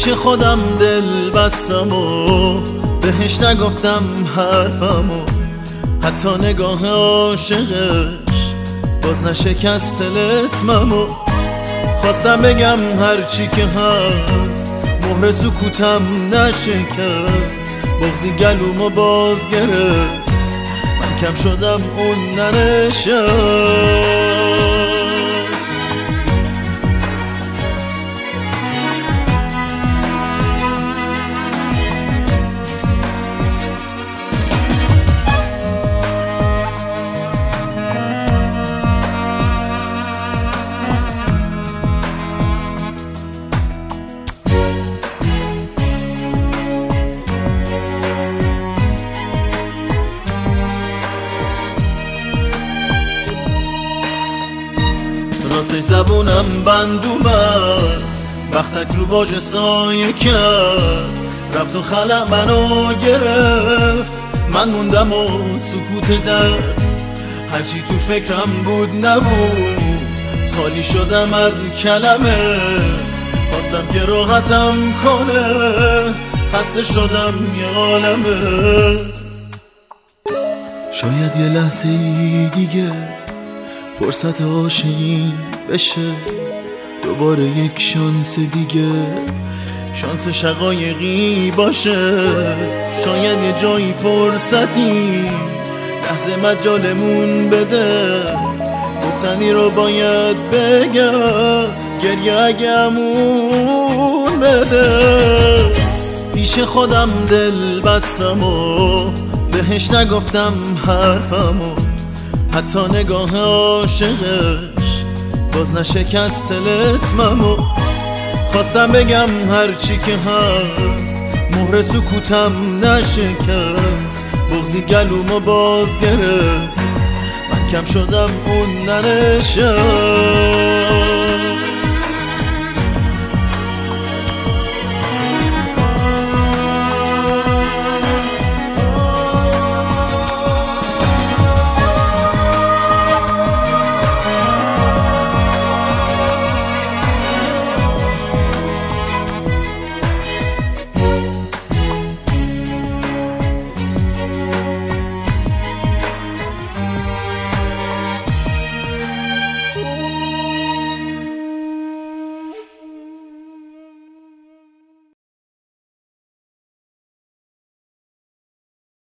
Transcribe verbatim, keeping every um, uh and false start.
پیش خودم دل بستم و بهش نگفتم حرفمو، حتی نگاه عاشقش باز نشکست طلسممو. خواستم بگم هرچی که هست، مهر سکوتم نشکست، بغضی گلومو باز گرفت، من کم شدم اون ننشست. راستش زبونم بند اومد، وقتک رو باج سایه کرد، رفت و خلق منو گرفت، من موندم و سکوت درد، هرچی تو فکرم بود نبود، خالی شدم از کلمه، خواستم که راحتم کنه، خسته شدم یه عالمه. شاید یه لحظه دیگه فرصت عاشقی بشه، دوباره یک شانس دیگه، شانس شقایقی باشه. شاید یه جایی فرصتی لحظه مجالمون بده، گفتنی رو باید بگم، گریه اگمون بده. پیش خودم دل بستم و بهش نگفتم حرفمو، حتی نگاه عاشقش باز نشکست طلسممو. خواستم بگم هرچی که هست، مهر سکوتم نشکست، بغضی گلومو باز گرفت، من کم شدم اون ننشست.